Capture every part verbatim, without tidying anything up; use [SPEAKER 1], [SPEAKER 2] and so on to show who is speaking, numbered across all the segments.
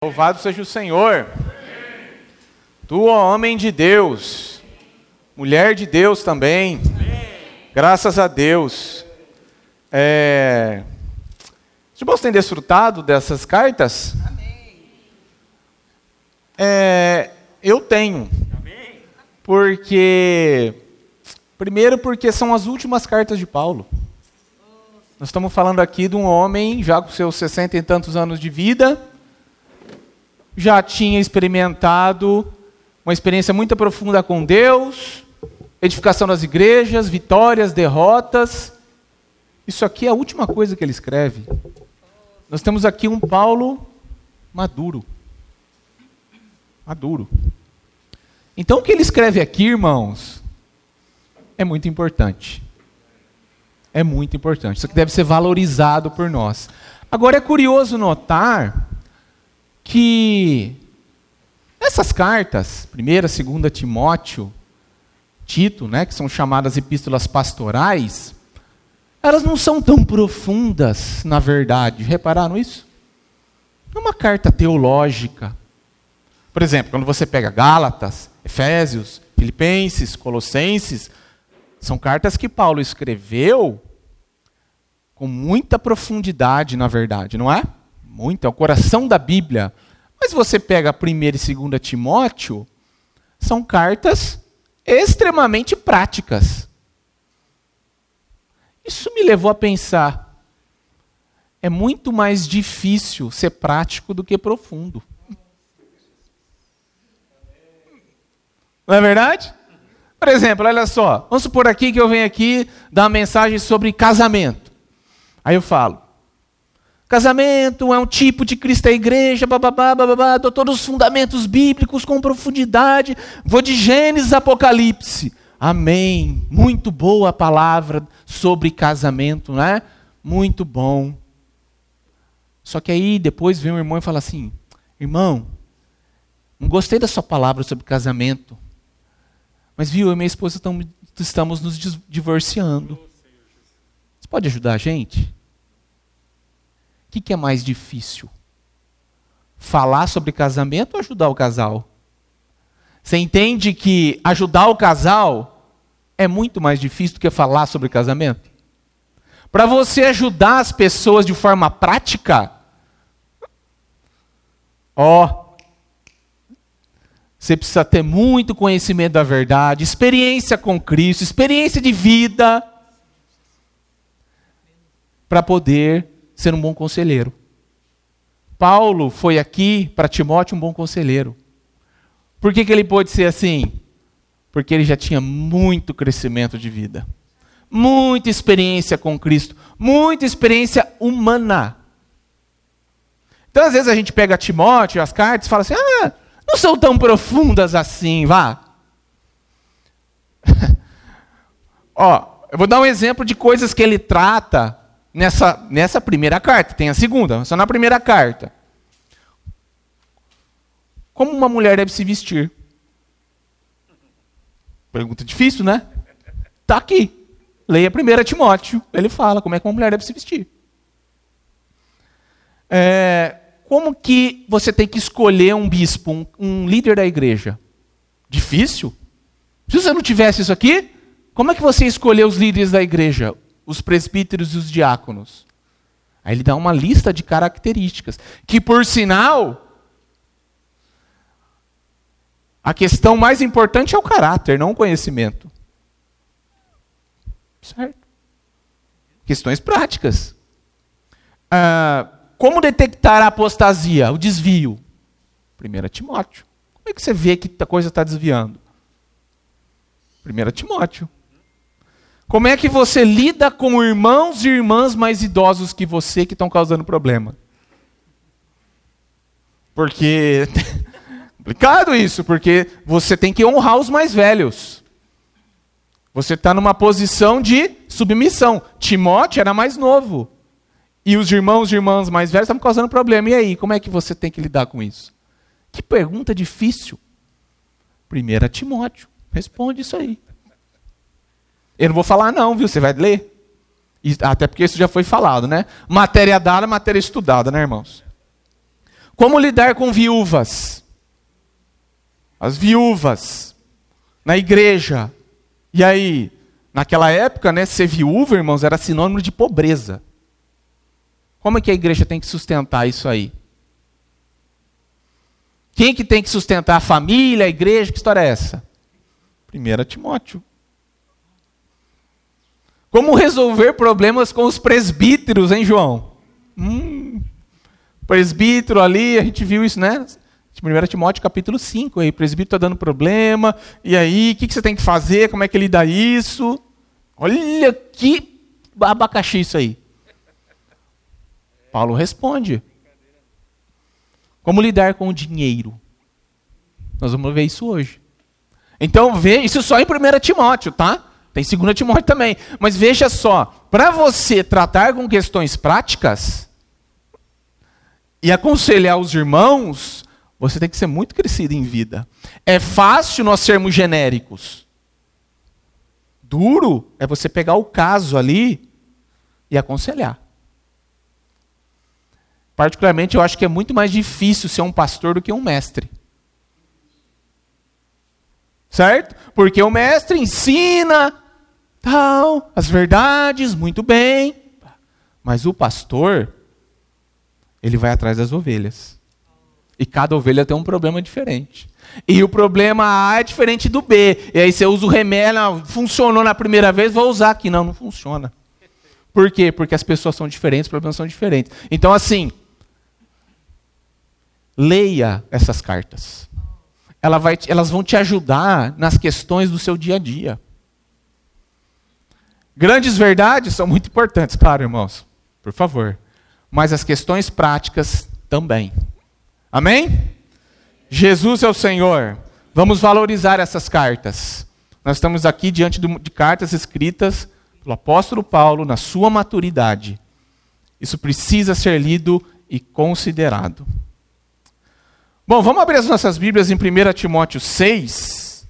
[SPEAKER 1] Louvado seja o Senhor. Tu, ó homem de Deus, mulher de Deus também, graças a Deus. É... Os irmãos têm desfrutado dessas cartas? É... Eu tenho. Porque, primeiro porque são as últimas cartas de Paulo. Nós estamos falando aqui de um homem já com seus sessenta e tantos anos de vida, já tinha experimentado uma experiência muito profunda com Deus, edificação das igrejas, vitórias, derrotas. Isso aqui é a última coisa que ele escreve. Nós temos aqui um Paulo maduro. Maduro. Então o que ele escreve aqui, irmãos, é muito importante. É muito importante. Isso aqui deve ser valorizado por nós. Agora é curioso notar que essas cartas, primeira, segunda Timóteo, Tito, né, que são chamadas epístolas pastorais, elas não são tão profundas, na verdade. Repararam isso? Não é uma carta teológica. Por exemplo, quando você pega Gálatas, Efésios, Filipenses, Colossenses, são cartas que Paulo escreveu com muita profundidade, na verdade, não é? Muito, é o coração da Bíblia. Mas você pega a primeira e segunda Timóteo, são cartas extremamente práticas. Isso me levou a pensar, é muito mais difícil ser prático do que profundo. Não é verdade? Por exemplo, olha só, vamos supor aqui que eu venho aqui dar uma mensagem sobre casamento. Aí eu falo, casamento é um tipo de Cristo da igreja, bababá, bababá, dou todos os fundamentos bíblicos com profundidade, vou de Gênesis a Apocalipse. Amém. Muito boa a palavra sobre casamento, né? Muito bom. Só que aí depois vem um irmão e fala assim, irmão, não gostei da sua palavra sobre casamento, mas viu, eu e minha esposa estamos, estamos nos divorciando. Você pode ajudar a gente? O que, que é mais difícil? Falar sobre casamento ou ajudar o casal? Você entende que ajudar o casal é muito mais difícil do que falar sobre casamento? Para você ajudar as pessoas de forma prática, ó, você precisa ter muito conhecimento da verdade, experiência com Cristo, experiência de vida, para poder ser um bom conselheiro. Paulo foi aqui para Timóteo um bom conselheiro. Por que que ele pôde ser assim? Porque ele já tinha muito crescimento de vida, muita experiência com Cristo, muita experiência humana. Então às vezes a gente pega Timóteo, as cartas, e fala assim, ah, não são tão profundas assim, vá. Ó, eu vou dar um exemplo de coisas que ele trata Nessa, nessa primeira carta, tem a segunda, só na primeira carta. Como uma mulher deve se vestir? Pergunta difícil, né? Está aqui. Leia a primeira Timóteo. Ele fala como é que uma mulher deve se vestir. É, como que você tem que escolher um bispo, um, um líder da igreja? Difícil? Se você não tivesse isso aqui, como é que você escolheu os líderes da igreja? Os presbíteros e os diáconos. Aí ele dá uma lista de características, que por sinal, a questão mais importante é o caráter, não o conhecimento. Certo? Questões práticas. Ah, como detectar a apostasia, o desvio? primeira Timóteo. Como é que você vê que a coisa está desviando? primeira Timóteo. Como é que você lida com irmãos e irmãs mais idosos que você que estão causando problema? Porque é complicado isso, porque você tem que honrar os mais velhos. Você está numa posição de submissão. Timóteo era mais novo. E os irmãos e irmãs mais velhos estavam causando problema. E aí, como é que você tem que lidar com isso? Que pergunta difícil. primeira Timóteo. Responde isso aí. Eu não vou falar não, viu? Você vai ler. E, até porque isso já foi falado, né? Matéria dada, matéria estudada, né, irmãos? Como lidar com viúvas? As viúvas na igreja. E aí, naquela época, né, ser viúva, irmãos, era sinônimo de pobreza. Como é que a igreja tem que sustentar isso aí? Quem que tem que sustentar a família, a igreja? Que história é essa? primeiro Timóteo. Como resolver problemas com os presbíteros, hein, João? Hum, presbítero ali, a gente viu isso, né? primeiro Timóteo capítulo cinco, aí, o presbítero está dando problema, e aí, o que, que você tem que fazer, como é que ele dá isso? Olha que abacaxi isso aí. Paulo responde. Como lidar com o dinheiro? Nós vamos ver isso hoje. Então, veja, isso só em primeiro Timóteo, tá? Tem segundo Timóteo também. Mas veja só, para você tratar com questões práticas e aconselhar os irmãos, você tem que ser muito crescido em vida. É fácil nós sermos genéricos. Duro é você pegar o caso ali e aconselhar. Particularmente, eu acho que é muito mais difícil ser um pastor do que um mestre. Certo? Porque o mestre ensina tal, as verdades, muito bem. Mas o pastor, ele vai atrás das ovelhas. E cada ovelha tem um problema diferente. E o problema A é diferente do B. E aí você usa o remédio, funcionou na primeira vez, vou usar aqui. Não, não funciona. Por quê? Porque as pessoas são diferentes, os problemas são diferentes. Então, assim, leia essas cartas. Ela vai, elas vão te ajudar nas questões do seu dia a dia. Grandes verdades são muito importantes, claro, irmãos. Por favor. Mas as questões práticas também. Amém? Jesus é o Senhor. Vamos valorizar essas cartas. Nós estamos aqui diante de cartas escritas pelo apóstolo Paulo na sua maturidade. Isso precisa ser lido e considerado. Bom, vamos abrir as nossas Bíblias em primeiro Timóteo seis.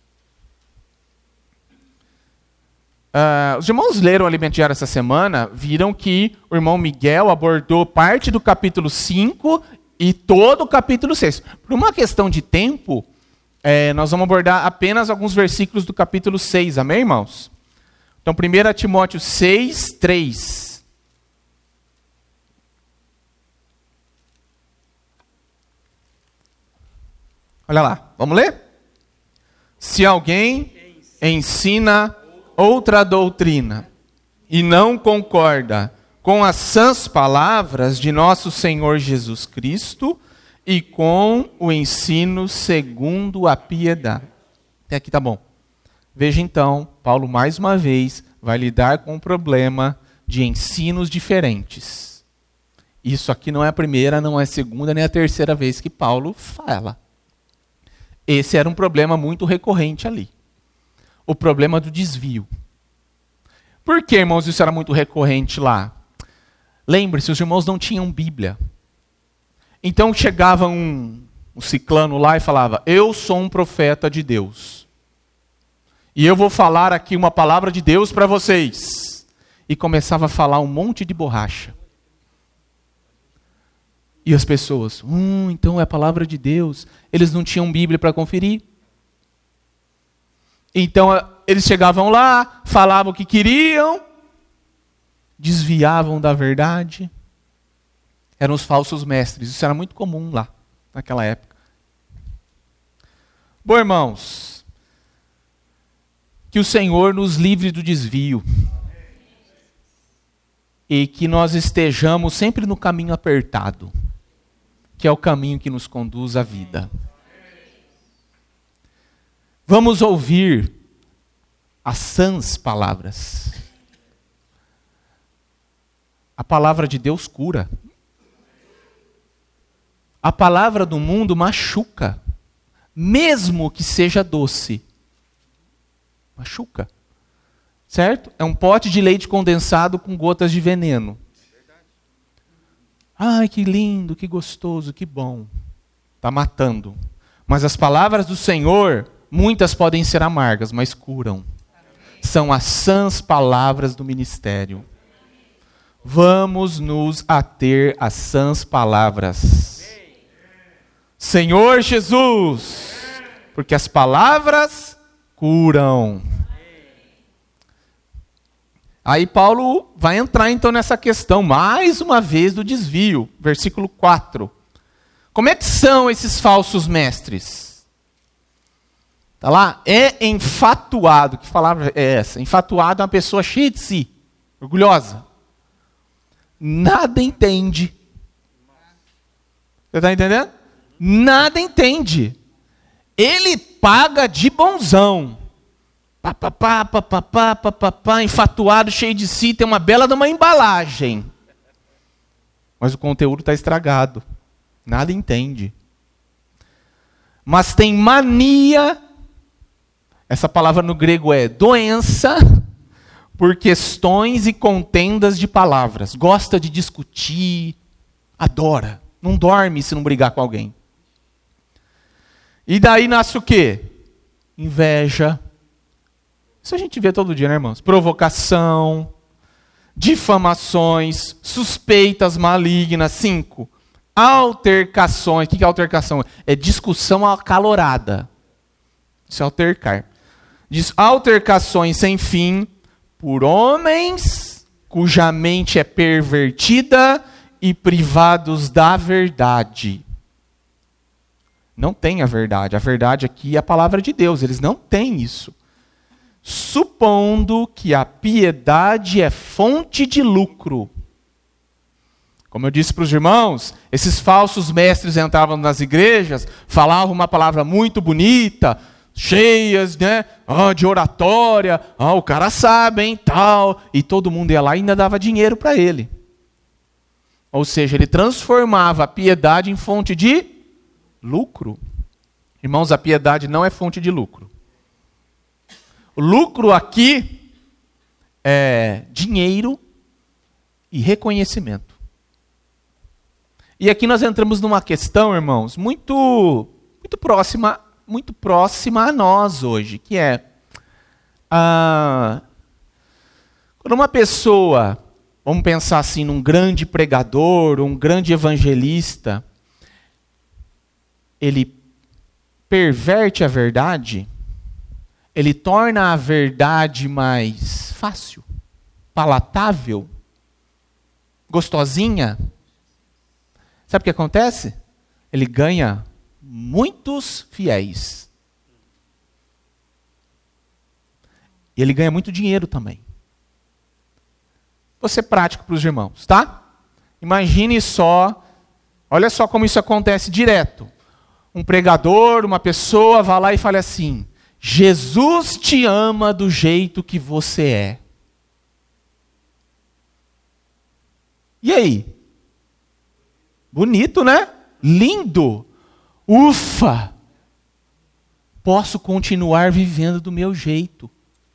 [SPEAKER 1] Uh, os irmãos leram o Alimento Diário essa semana, viram que o irmão Miguel abordou parte do capítulo cinco e todo o capítulo seis. Por uma questão de tempo, é, nós vamos abordar apenas alguns versículos do capítulo seis, amém, irmãos? Então, primeiro Timóteo seis, três. Olha lá, vamos ler? Se alguém ensina outra doutrina e não concorda com as sãs palavras de nosso Senhor Jesus Cristo e com o ensino segundo a piedade. Até aqui tá bom. Veja então, Paulo mais uma vez vai lidar com o problema de ensinos diferentes. Isso aqui não é a primeira, não é a segunda, nem a terceira vez que Paulo fala. Esse era um problema muito recorrente ali. O problema do desvio. Por que, irmãos, isso era muito recorrente lá? Lembre-se, os irmãos não tinham Bíblia. Então chegava um, um ciclano lá e falava, eu sou um profeta de Deus. E eu vou falar aqui uma palavra de Deus para vocês. E começava a falar um monte de borracha. E as pessoas, hum, então é a palavra de Deus. Eles não tinham Bíblia para conferir. Então eles chegavam lá, falavam o que queriam, desviavam da verdade. Eram os falsos mestres. Isso era muito comum lá, naquela época. Bom, irmãos, que o Senhor nos livre do desvio. E que nós estejamos sempre no caminho apertado, que é o caminho que nos conduz à vida. Vamos ouvir as sãs palavras. A palavra de Deus cura. A palavra do mundo machuca, mesmo que seja doce. Machuca. Certo? É um pote de leite condensado com gotas de veneno. Ai, que lindo, que gostoso, que bom. Está matando. Mas as palavras do Senhor, muitas podem ser amargas, mas curam. São as sãs palavras do ministério. Vamos nos ater às sãs palavras. Senhor Jesus, porque as palavras curam. Aí Paulo vai entrar então nessa questão, mais uma vez, do desvio. Versículo quatro. Como é que são esses falsos mestres? Está lá? É enfatuado. Que palavra é essa? Enfatuado é uma pessoa cheia de si, orgulhosa. Nada entende. Você está entendendo? Nada entende. Ele paga de bonzão. Pá, pá, pá, pá, pá, pá, pá, pá, pá, enfatuado, cheio de si, tem uma bela de uma embalagem. Mas o conteúdo está estragado. Nada entende. Mas tem mania, essa palavra no grego é doença, por questões e contendas de palavras. Gosta de discutir, adora. Não dorme se não brigar com alguém. E daí nasce o quê? Inveja. Isso a gente vê todo dia, né, irmãos? Provocação, difamações, suspeitas malignas. Cinco, altercações. O que é altercação? É discussão acalorada. Isso é altercar. Diz altercações sem fim por homens cuja mente é pervertida e privados da verdade. Não tem a verdade. A verdade aqui é a palavra de Deus. Eles não têm isso. Supondo que a piedade é fonte de lucro. Como eu disse para os irmãos, esses falsos mestres entravam nas igrejas, falavam uma palavra muito bonita, cheias, né, oh, de oratória, oh, o cara sabe, hein, tal, e todo mundo ia lá e ainda dava dinheiro para ele. Ou seja, ele transformava a piedade em fonte de lucro. Irmãos, a piedade não é fonte de lucro. O lucro aqui é dinheiro e reconhecimento. E aqui nós entramos numa questão, irmãos, muito, muito próxima, muito próxima a nós hoje, que é ah, quando uma pessoa, vamos pensar assim, num grande pregador, um grande evangelista, ele perverte a verdade. Ele torna a verdade mais fácil, palatável, gostosinha. Sabe o que acontece? Ele ganha muitos fiéis. E ele ganha muito dinheiro também. Vou ser prático para os irmãos, tá? Imagine só, olha só como isso acontece direto. Um pregador, uma pessoa vai lá e fala assim: Jesus te ama do jeito que você é. E aí? Bonito, né? Lindo. Ufa! Posso continuar vivendo do meu jeito.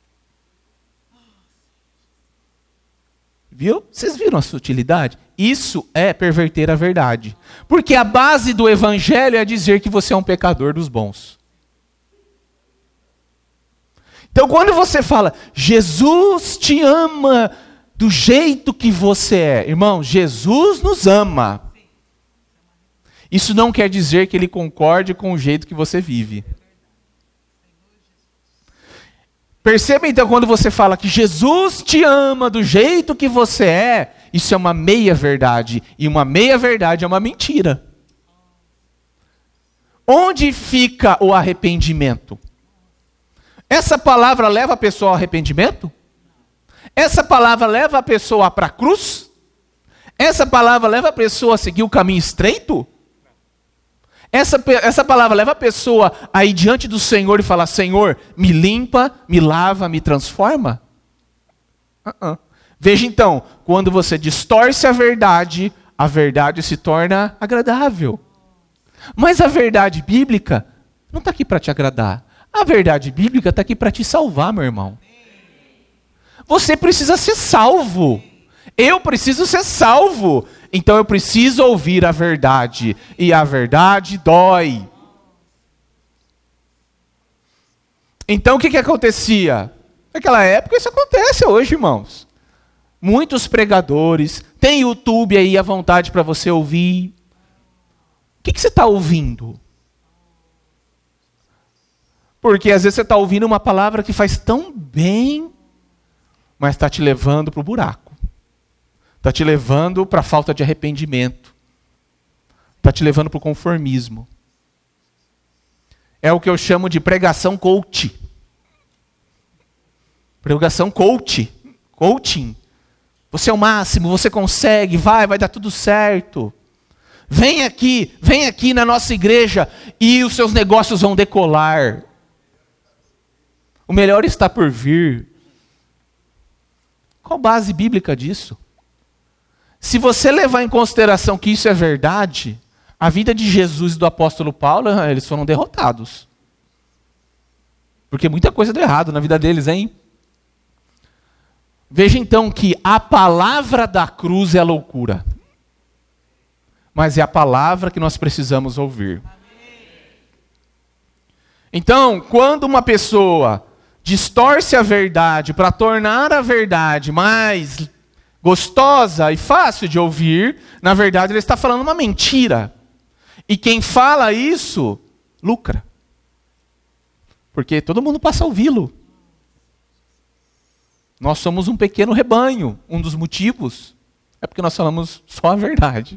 [SPEAKER 1] Viu? Vocês viram a sutilidade? Isso é perverter a verdade. Porque a base do evangelho é dizer que você é um pecador dos bons. Então, quando você fala, Jesus te ama do jeito que você é. Irmão, Jesus nos ama. Isso não quer dizer que ele concorde com o jeito que você vive. Perceba então, quando você fala que Jesus te ama do jeito que você é, isso é uma meia-verdade. E uma meia-verdade é uma mentira. Onde fica o arrependimento? Essa palavra leva a pessoa ao arrependimento? Essa palavra leva a pessoa para a cruz? Essa palavra leva a pessoa a seguir o caminho estreito? Essa, essa palavra leva a pessoa a ir diante do Senhor e falar: Senhor, me limpa, me lava, me transforma? Uh-uh. Veja então, quando você distorce a verdade, a verdade se torna agradável. Mas a verdade bíblica não está aqui para te agradar. A verdade bíblica está aqui para te salvar, meu irmão. Você precisa ser salvo. Eu preciso ser salvo. Então eu preciso ouvir a verdade. E a verdade dói. Então o que, que acontecia? Naquela época isso acontece hoje, irmãos. Muitos pregadores. Tem YouTube aí à vontade para você ouvir. O que, que você está ouvindo? Porque às vezes você está ouvindo uma palavra que faz tão bem, mas está te levando para o buraco. Está te levando para a falta de arrependimento. Está te levando para o conformismo. É o que eu chamo de pregação coach. Pregação coach. Coaching. Você é o máximo, você consegue, vai, vai dar tudo certo. Vem aqui, vem aqui na nossa igreja e os seus negócios vão decolar. O melhor está por vir. Qual base bíblica disso? Se você levar em consideração que isso é verdade, a vida de Jesus e do apóstolo Paulo, eles foram derrotados. Porque muita coisa deu errado na vida deles, hein? Veja então que a palavra da cruz é loucura. Mas é a palavra que nós precisamos ouvir. Então, quando uma pessoa distorce a verdade para tornar a verdade mais gostosa e fácil de ouvir, na verdade ele está falando uma mentira. E quem fala isso, lucra. Porque todo mundo passa a ouvi-lo. Nós somos um pequeno rebanho. Um dos motivos é porque nós falamos só a verdade.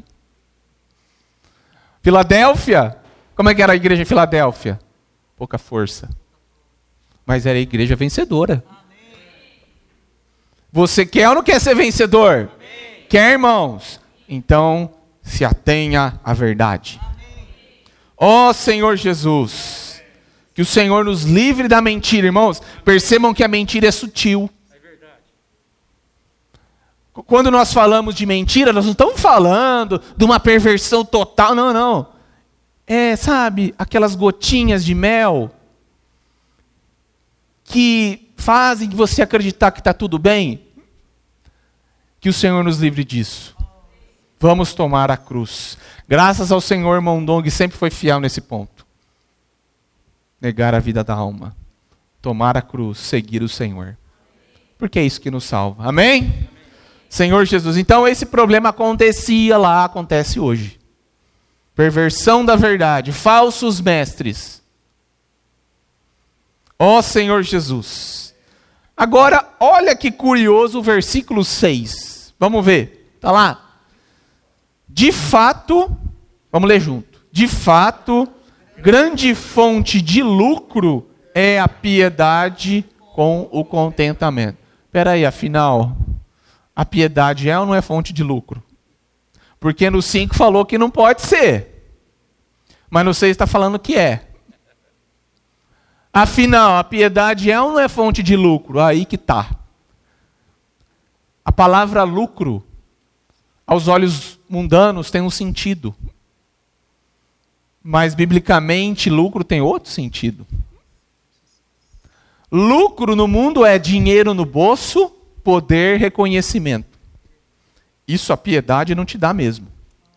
[SPEAKER 1] Filadélfia, como é que era a igreja em Filadélfia? Pouca força. Mas era a igreja vencedora. Você quer ou não quer ser vencedor? Amém. Quer, irmãos? Então, se atenha à verdade. Ó Senhor Jesus, que o Senhor nos livre da mentira, irmãos. Percebam que a mentira é sutil. É verdade. Quando nós falamos de mentira, nós não estamos falando de uma perversão total, não, não. É, sabe, aquelas gotinhas de mel que fazem você acreditar que está tudo bem. Que o Senhor nos livre disso. Vamos tomar a cruz. Graças ao Senhor, irmão Dong sempre foi fiel nesse ponto. Negar a vida da alma. Tomar a cruz, seguir o Senhor. Porque é isso que nos salva. Amém? Amém? Senhor Jesus. Então esse problema acontecia lá, acontece hoje. Perversão da verdade, falsos mestres. Ó Senhor Jesus. Agora, olha que curioso o versículo seis. Vamos ver, está lá. De fato, vamos ler junto. De fato, grande fonte de lucro é a piedade com o contentamento. Espera aí, afinal, a piedade é ou não é fonte de lucro? Porque no cinco falou que não pode ser. Mas no seis está falando que é. Afinal, a piedade é ou não é fonte de lucro? Aí que está. A palavra lucro, aos olhos mundanos, tem um sentido. Mas, biblicamente, lucro tem outro sentido. Lucro no mundo é dinheiro no bolso, poder, reconhecimento. Isso a piedade não te dá mesmo.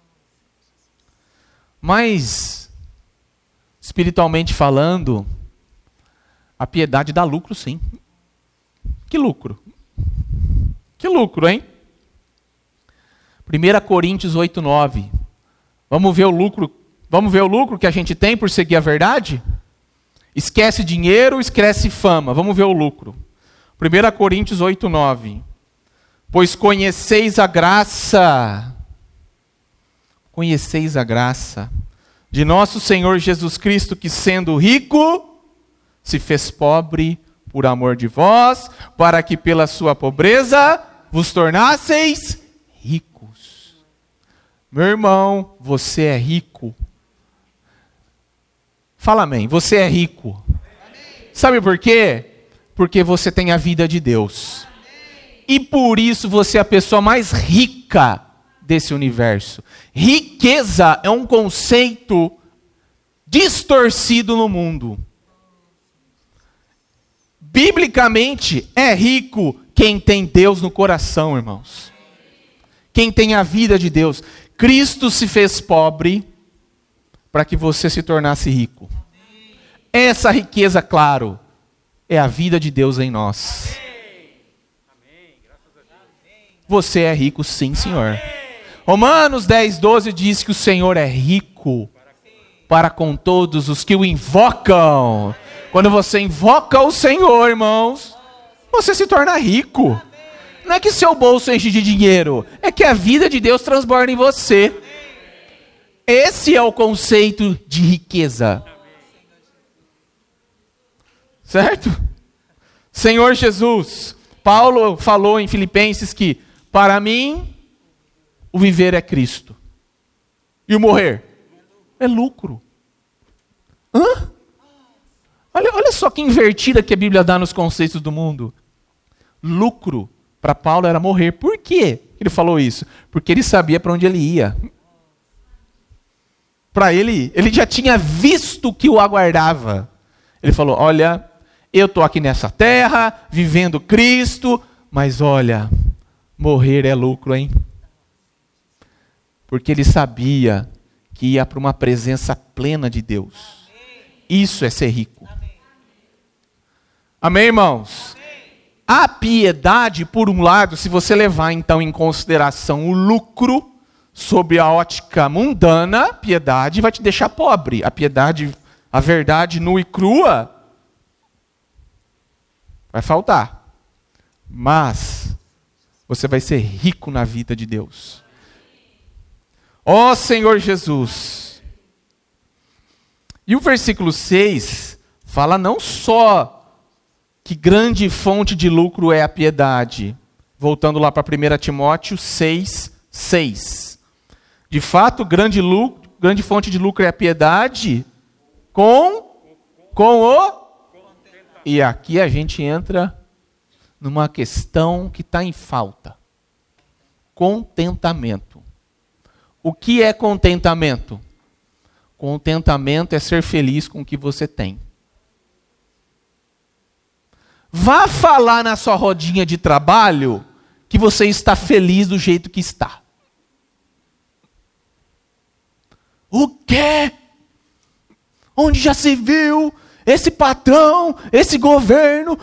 [SPEAKER 1] Mas, espiritualmente falando, a piedade dá lucro sim. Que lucro? Que lucro, hein? primeira Coríntios oito, nove. Vamos ver o lucro, vamos ver o lucro que a gente tem por seguir a verdade? Esquece dinheiro, esquece fama. Vamos ver o lucro. primeira Coríntios oito, nove. Pois conheceis a graça, conheceis a graça de nosso Senhor Jesus Cristo, que sendo rico, se fez pobre por amor de vós, para que pela sua pobreza vos tornasseis ricos. Meu irmão, você é rico. Fala amém. Você é rico. Amém. Sabe por quê? Porque você tem a vida de Deus. Amém. E por isso você é a pessoa mais rica desse universo. Riqueza é um conceito distorcido no mundo. Biblicamente, é rico quem tem Deus no coração, irmãos. Quem tem a vida de Deus. Cristo se fez pobre para que você se tornasse rico. Essa riqueza, claro, é a vida de Deus em nós. Você é rico sim, Senhor. Romanos dez, doze diz que o Senhor é rico para com todos os que o invocam. Quando você invoca o Senhor, irmãos, você se torna rico. Não é que seu bolso enche de dinheiro, é que a vida de Deus transborda em você. Esse é o conceito de riqueza. Certo? Senhor Jesus, Paulo falou em Filipenses que, para mim, o viver é Cristo. E o morrer é lucro. Hã? Olha, olha só que invertida que a Bíblia dá nos conceitos do mundo. Lucro, para Paulo, era morrer. Por quê ele falou isso? Porque ele sabia para onde ele ia. Para ele, ele já tinha visto o que o aguardava. Ele falou, olha, eu estou aqui nessa terra, vivendo Cristo, mas olha, morrer é lucro, hein? Porque ele sabia que ia para uma presença plena de Deus. Isso é ser rico. Amém, irmãos? A piedade, por um lado, se você levar então em consideração o lucro, sob a ótica mundana, a piedade vai te deixar pobre. A piedade, a verdade nua e crua, vai faltar. Mas você vai ser rico na vida de Deus. Ó Senhor Jesus. E o versículo seis fala não só que grande fonte de lucro é a piedade. Voltando lá para primeiro Timóteo seis, seis. De fato, grande, lucro, grande fonte de lucro é a piedade com, com o... E aqui a gente entra numa questão que está em falta. Contentamento. O que é contentamento? Contentamento é ser feliz com o que você tem. Vá falar na sua rodinha de trabalho que você está feliz do jeito que está. O quê? Onde já se viu esse patrão, esse governo?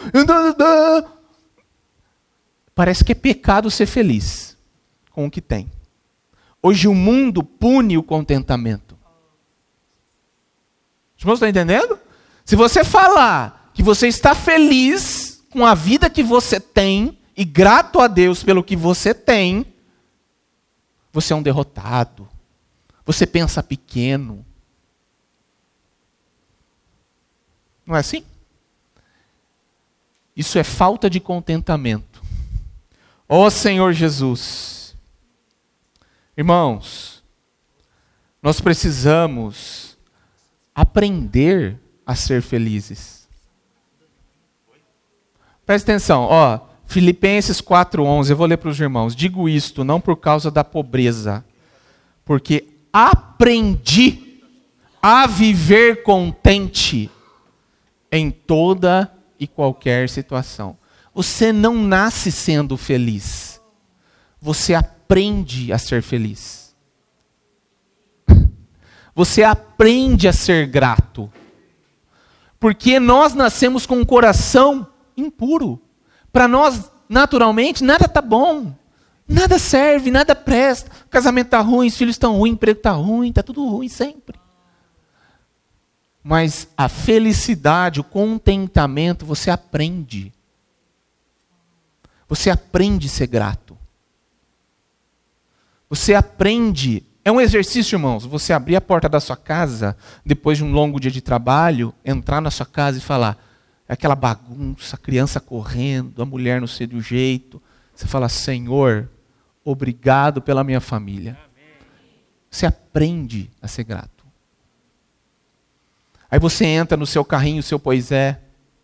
[SPEAKER 1] Parece que é pecado ser feliz com o que tem. Hoje o mundo pune o contentamento. Os irmãos estão entendendo? Se você falar que você está feliz com a vida que você tem e grato a Deus pelo que você tem, você é um derrotado. Você pensa pequeno. Não é assim? Isso é falta de contentamento. Ó Senhor Jesus. Irmãos, nós precisamos aprender a ser felizes. Presta atenção, ó, Filipenses quatro, onze, eu vou ler para os irmãos. Digo isto não por causa da pobreza, porque aprendi a viver contente em toda e qualquer situação. Você não nasce sendo feliz. Você aprende a ser feliz. Você aprende a ser grato. Porque nós nascemos com um coração impuro. Para nós, naturalmente, nada está bom. Nada serve, nada presta. O casamento está ruim, os filhos estão ruins, o emprego está ruim, está tudo ruim sempre. Mas a felicidade, o contentamento, você aprende. Você aprende a ser grato. Você aprende. É um exercício, irmãos. Você abrir a porta da sua casa, depois de um longo dia de trabalho, entrar na sua casa e falar, é aquela bagunça, a criança correndo, a mulher não sei do jeito. Você fala, Senhor, obrigado pela minha família. Você aprende a ser grato. Aí você entra no seu carrinho, seu pois é.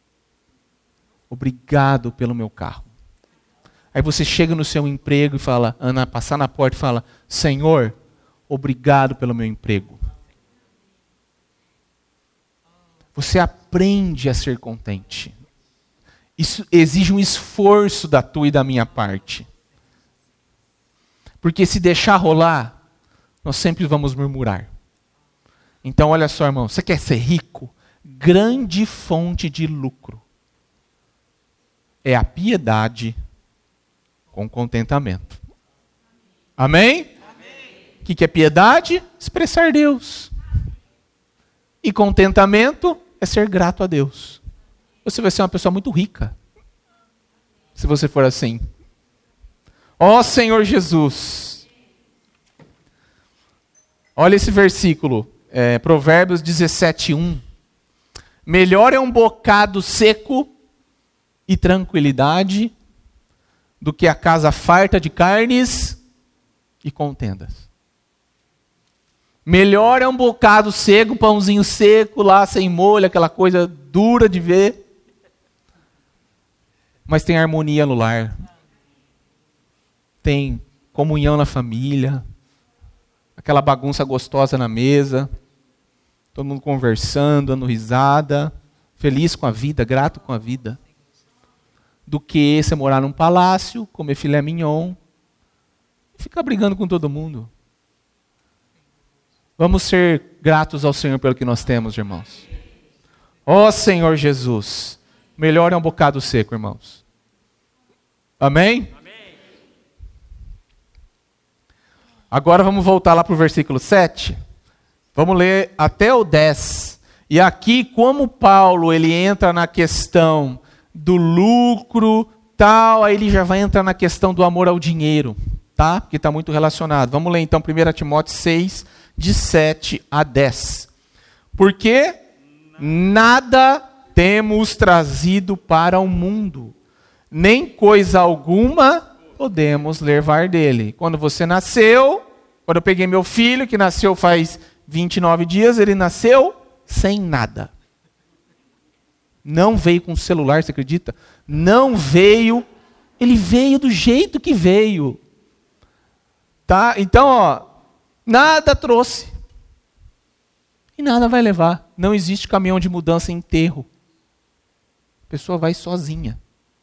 [SPEAKER 1] Obrigado pelo meu carro. Aí você chega no seu emprego e fala, Ana, passar na porta e fala, Senhor, obrigado pelo meu emprego. Você aprende a ser contente. Isso exige um esforço da tua e da minha parte. Porque se deixar rolar, nós sempre vamos murmurar. Então olha só, irmão, você quer ser rico? Grande fonte de lucro é a piedade com contentamento. Amém? O que é piedade? Expressar Deus. E contentamento? é ser grato a Deus. Você vai ser uma pessoa muito rica, se você for assim. Ó Senhor Jesus. Olha esse versículo, é, Provérbios dezessete, um. Melhor é um bocado seco e tranquilidade do que a casa farta de carnes e contendas. Melhor é um bocado seco, um pãozinho seco lá, sem molho, aquela coisa dura de ver. Mas tem harmonia no lar. Tem comunhão na família. Aquela bagunça gostosa na mesa. Todo mundo conversando, dando risada. Feliz com a vida, grato com a vida. Do que você morar num palácio, comer filé mignon. E ficar brigando com todo mundo. Vamos ser gratos ao Senhor pelo que nós temos, irmãos. Ó Senhor Jesus. Melhor é um bocado seco, irmãos. Amém? Amém. Agora vamos voltar lá para o versículo sete. Vamos ler até o dez. E aqui, como Paulo ele entra na questão do lucro, tal, aí ele já vai entrar na questão do amor ao dinheiro, tá? Que está muito relacionado. Vamos ler então primeiro Timóteo seis, de sete a dez. Porque nada temos trazido para o mundo, nem coisa alguma podemos levar dele. Quando você nasceu, quando eu peguei meu filho, que nasceu faz vinte e nove dias, ele nasceu sem nada. Não veio com celular, você acredita? Não veio, ele veio do jeito que veio. Tá? Então, ó, nada trouxe. E nada vai levar. Não existe caminhão de mudança em enterro. A pessoa vai sozinha.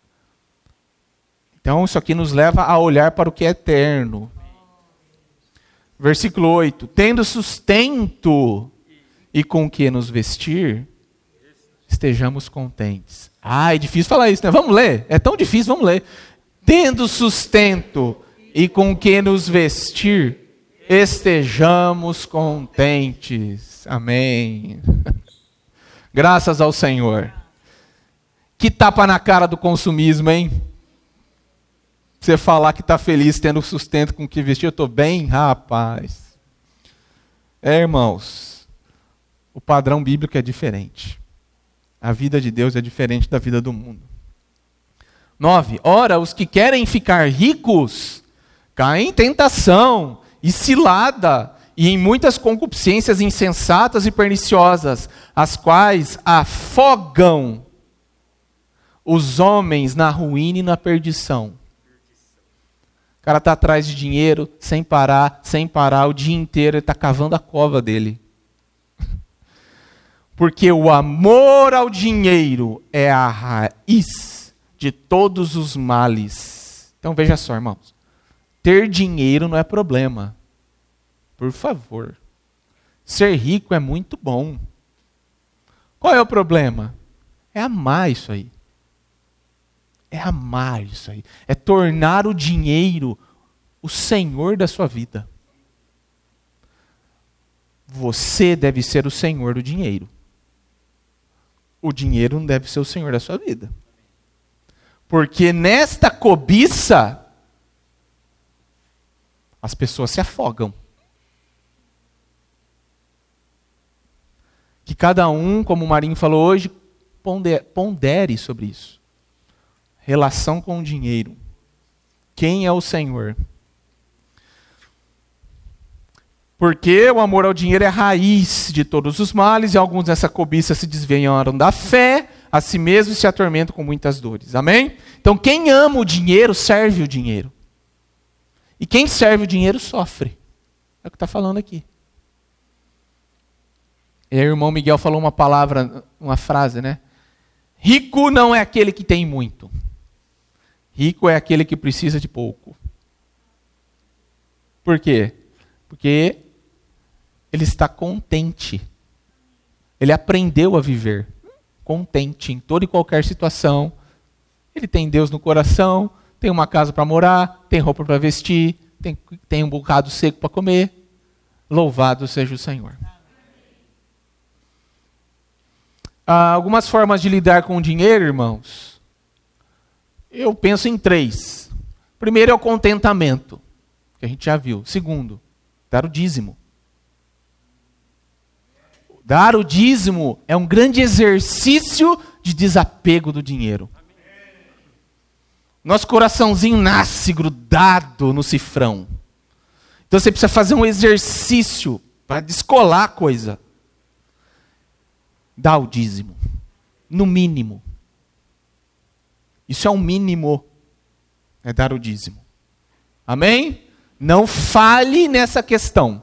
[SPEAKER 1] Então, isso aqui nos leva a olhar para o que é eterno. Versículo oito. Tendo sustento e com que nos vestir, estejamos contentes. Ah, é difícil falar isso, né? Vamos ler. É tão difícil, vamos ler. Tendo sustento e com que nos vestir, estejamos contentes. Amém. Graças ao Senhor. Que tapa na cara do consumismo, hein? Você falar que está feliz tendo sustento com o que vestir, eu estou bem, rapaz. É, irmãos, o padrão bíblico é diferente. A vida de Deus é diferente da vida do mundo. Nove. Ora, os que querem ficar ricos caem em tentação e cilada e em muitas concupiscências insensatas e perniciosas, as quais afogam os homens na ruína e na perdição. O cara está atrás de dinheiro, sem parar, sem parar, o dia inteiro ele está cavando a cova dele. Porque o amor ao dinheiro é a raiz de todos os males. Então veja só, irmãos. Ter dinheiro não é problema. Por favor. Ser rico é muito bom. Qual é o problema? É amar isso aí. É amar isso aí. É tornar o dinheiro o senhor da sua vida. Você deve ser o senhor do dinheiro. O dinheiro não deve ser o senhor da sua vida. Porque nesta cobiça, as pessoas se afogam. Que cada um, como o Marinho falou hoje, pondere sobre isso. Relação com o dinheiro. Quem é o Senhor? Porque o amor ao dinheiro é a raiz de todos os males, e alguns nessa cobiça se desviaram da fé, a si mesmos se atormentam com muitas dores. Amém? Então quem ama o dinheiro, serve o dinheiro. E quem serve o dinheiro, sofre. É o que está falando aqui. E aí o irmão Miguel falou uma palavra, uma frase, né? Rico não é aquele que tem muito. Rico é aquele que precisa de pouco. Por quê? Porque ele está contente. Ele aprendeu a viver contente em toda e qualquer situação. Ele tem Deus no coração, tem uma casa para morar, tem roupa para vestir, tem, tem um bocado seco para comer. Louvado seja o Senhor. Ah, algumas formas de lidar com o dinheiro, irmãos, eu penso em três. Primeiro é o contentamento, que a gente já viu. Segundo, dar o dízimo. Dar o dízimo é um grande exercício de desapego do dinheiro. Nosso coraçãozinho nasce grudado no cifrão. Então você precisa fazer um exercício para descolar a coisa. Dá o dízimo. No mínimo. Isso é o mínimo. É dar o dízimo. Amém? Não falhe nessa questão.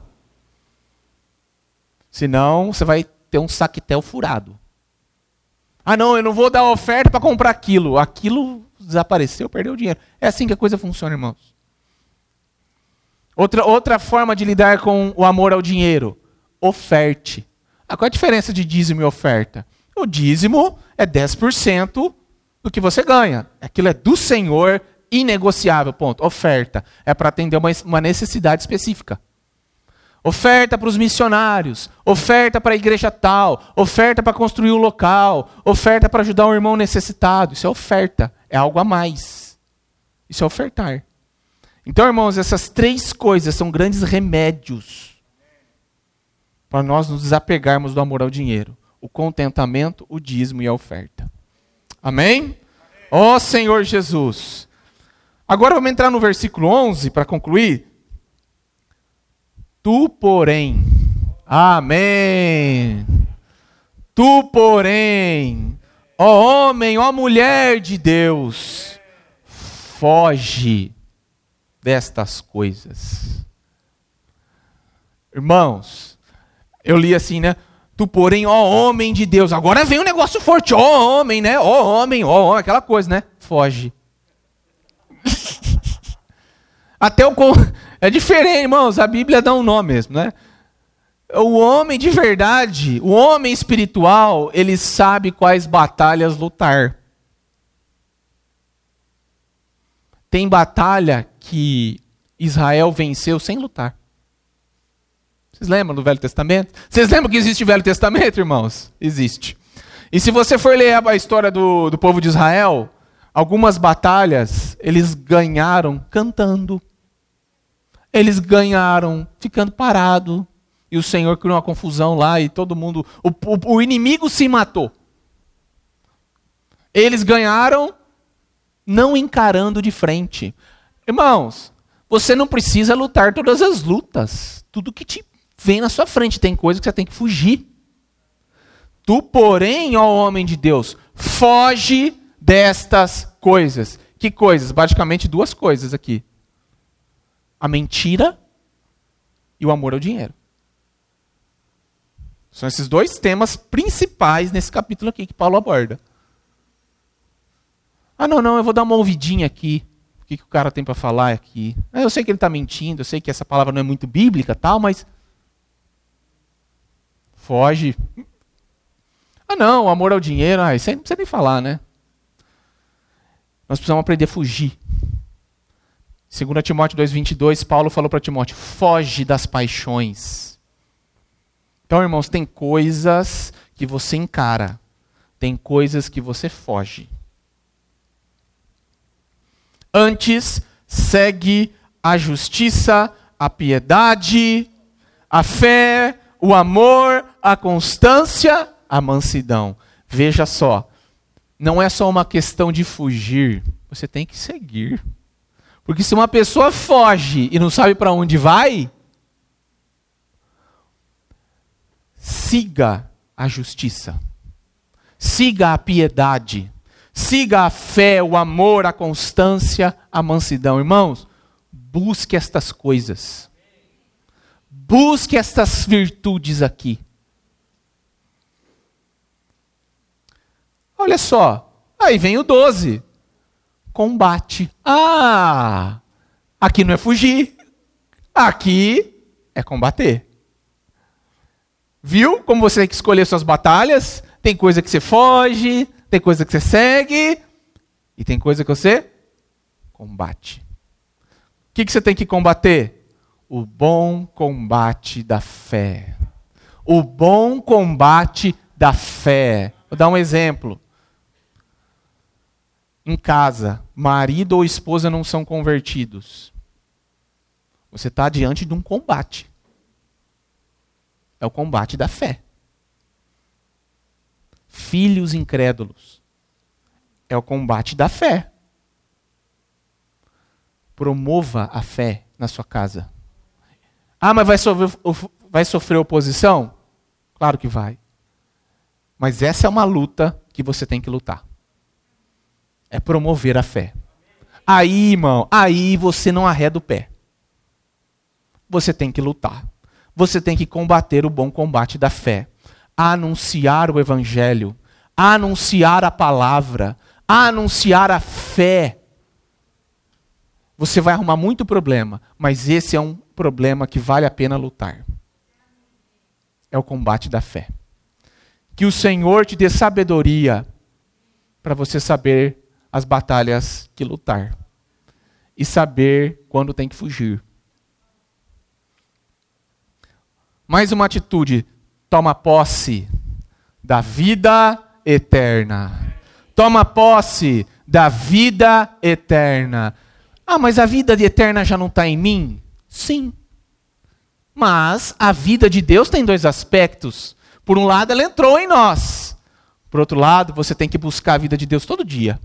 [SPEAKER 1] Senão você vai ter um saquetel furado. Ah não, eu não vou dar oferta para comprar aquilo. Aquilo desapareceu, perdeu o dinheiro. É assim que a coisa funciona, irmãos. Outra, outra forma de lidar com o amor ao dinheiro. Oferte. Ah, qual é a diferença de dízimo e oferta? O dízimo é dez por cento do que você ganha. Aquilo é do Senhor, inegociável. Ponto. Oferta é para atender uma, uma necessidade específica. Oferta para os missionários, oferta para a igreja tal, oferta para construir um local, oferta para ajudar um irmão necessitado. Isso é oferta, é algo a mais. Isso é ofertar. Então, irmãos, essas três coisas são grandes remédios para nós nos desapegarmos do amor ao dinheiro. O contentamento, o dízimo e a oferta. Amém? Ó Senhor Jesus. Agora vamos entrar no versículo onze para concluir. Tu, porém, amém. Tu, porém, ó homem, ó mulher de Deus, foge destas coisas. Irmãos, eu li assim, né? Tu, porém, ó homem de Deus. Agora vem um negócio forte, ó homem, né? Ó homem, ó homem, aquela coisa, né? Foge. Até o... É diferente, irmãos, a Bíblia dá um nome mesmo, né? O homem de verdade, o homem espiritual, ele sabe quais batalhas lutar. Tem batalha que Israel venceu sem lutar. Vocês lembram do Velho Testamento? Vocês lembram que existe o Velho Testamento, irmãos? Existe. E se você for ler a história do, do povo de Israel, algumas batalhas eles ganharam cantando. Eles ganharam ficando parado. E o Senhor criou uma confusão lá e todo mundo... O, o, o inimigo se matou. Eles ganharam não encarando de frente. Irmãos, você não precisa lutar todas as lutas. Tudo que te vem na sua frente. Tem coisa que você tem que fugir. Tu, porém, ó homem de Deus, foge destas coisas. Que coisas? Basicamente duas coisas aqui. A mentira e o amor ao dinheiro. São esses dois temas principais nesse capítulo aqui que Paulo aborda. Ah, não, não, eu vou dar uma ouvidinha aqui. O que, que o cara tem para falar aqui? Eu sei que ele está mentindo, eu sei que essa palavra não é muito bíblica, tal, mas... Foge. Ah, não, o amor ao dinheiro, ah, isso aí não precisa nem falar, né? Nós precisamos aprender a fugir. Segundo Timóteo dois, vinte e dois, Paulo falou para Timóteo, foge das paixões. Então, irmãos, tem coisas que você encara. Tem coisas que você foge. Antes, segue a justiça, a piedade, a fé, o amor, a constância, a mansidão. Veja só, não é só uma questão de fugir, você tem que seguir. Porque se uma pessoa foge e não sabe para onde vai, siga a justiça, siga a piedade, siga a fé, o amor, a constância, a mansidão. Irmãos, busque estas coisas. Busque estas virtudes aqui. Olha só, aí vem o doze. Combate. Ah, aqui não é fugir. Aqui é combater. Viu como você tem que escolher suas batalhas? Tem coisa que você foge, tem coisa que você segue, e tem coisa que você combate. O que, que você tem que combater? O bom combate da fé. O bom combate da fé. Vou dar um exemplo. Em casa, marido ou esposa não são convertidos. Você está diante de um combate. É o combate da fé. Filhos incrédulos. É o combate da fé. Promova a fé na sua casa. Ah, mas vai sofrer, vai sofrer oposição? Claro que vai. Mas essa é uma luta que você tem que lutar. É promover a fé. Aí, irmão, aí você não arreda o pé. Você tem que lutar. Você tem que combater o bom combate da fé. Anunciar o evangelho. Anunciar a palavra. Anunciar a fé. Você vai arrumar muito problema, mas esse é um problema que vale a pena lutar. É o combate da fé. Que o Senhor te dê sabedoria para você saber as batalhas que lutar. E saber quando tem que fugir. Mais uma atitude. Toma posse da vida eterna. Toma posse da vida eterna. Ah, mas a vida eterna já não está em mim? Sim. Mas a vida de Deus tem dois aspectos. Por um lado, ela entrou em nós. Por outro lado, você tem que buscar a vida de Deus todo dia.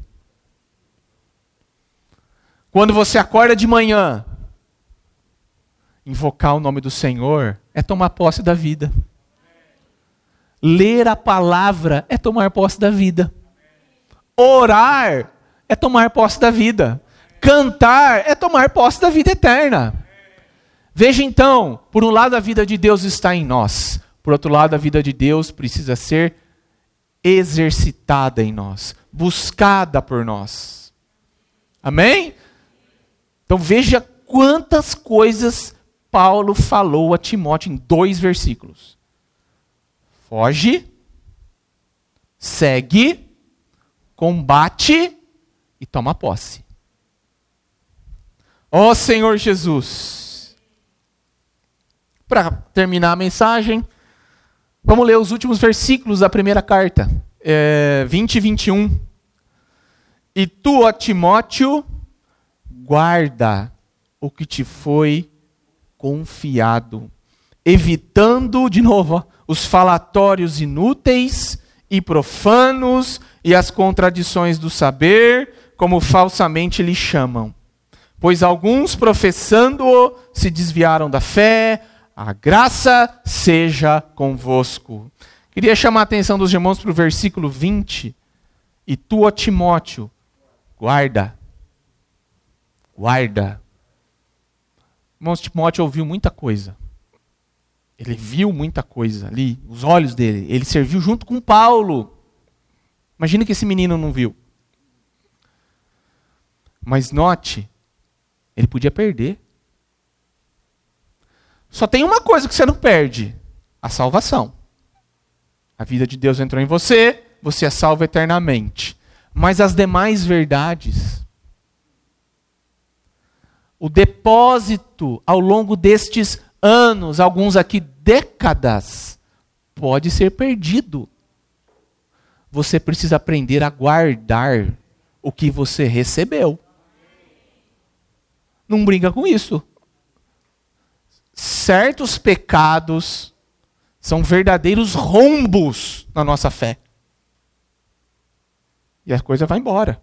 [SPEAKER 1] Quando você acorda de manhã, invocar o nome do Senhor é tomar posse da vida. Ler a palavra é tomar posse da vida. Orar é tomar posse da vida. Cantar é tomar posse da vida eterna. Veja então, por um lado a vida de Deus está em nós. Por outro lado a vida de Deus precisa ser exercitada em nós. Buscada por nós. Amém? Então veja quantas coisas Paulo falou a Timóteo em dois versículos. Foge, segue, combate e toma posse. Ó Senhor Jesus. Para terminar a mensagem, vamos ler os últimos versículos da primeira carta, é, vinte e vinte e um. E tu, ó Timóteo, guarda o que te foi confiado, evitando, de novo, ó, os falatórios inúteis e profanos e as contradições do saber, como falsamente lhe chamam. Pois alguns, professando-o, se desviaram da fé. A graça seja convosco. Queria chamar a atenção dos irmãos para o versículo vinte. E tu, ó Timóteo, guarda. Guarda. Irmãos, Timóteo ouviu muita coisa. Ele viu muita coisa ali, os olhos dele. Ele serviu junto com Paulo. Imagina que esse menino não viu. Mas note, ele podia perder. Só tem uma coisa que você não perde: a salvação. A vida de Deus entrou em você, você é salvo eternamente. Mas as demais verdades, o depósito ao longo destes anos, alguns aqui décadas, pode ser perdido. Você precisa aprender a guardar o que você recebeu. Não brinca com isso. Certos pecados são verdadeiros rombos na nossa fé. E a coisa vai embora.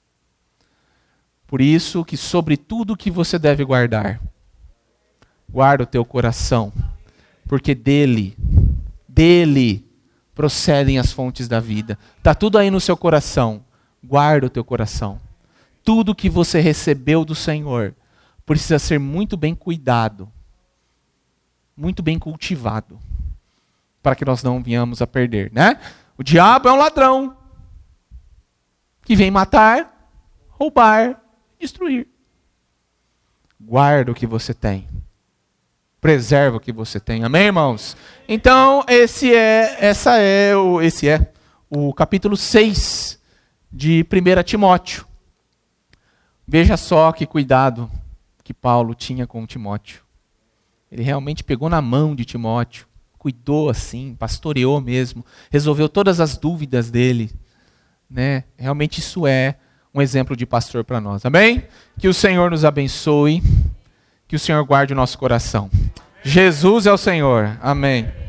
[SPEAKER 1] Por isso que sobre tudo que você deve guardar, guarda o teu coração, porque dele, dele procedem as fontes da vida. Está tudo aí no seu coração. Guarda o teu coração. Tudo que você recebeu do Senhor precisa ser muito bem cuidado, muito bem cultivado, para que nós não venhamos a perder, né? O diabo é um ladrão que vem matar, roubar, destruir. Guarda o que você tem. Preserva o que você tem. Amém, irmãos? Então, esse é, essa é o, esse é o capítulo seis de primeira Timóteo. Veja só que cuidado que Paulo tinha com Timóteo. Ele realmente pegou na mão de Timóteo, cuidou assim, pastoreou mesmo, resolveu todas as dúvidas dele, né? Realmente isso é um exemplo de pastor para nós, amém? Que o Senhor nos abençoe, que o Senhor guarde o nosso coração. Jesus é o Senhor, amém.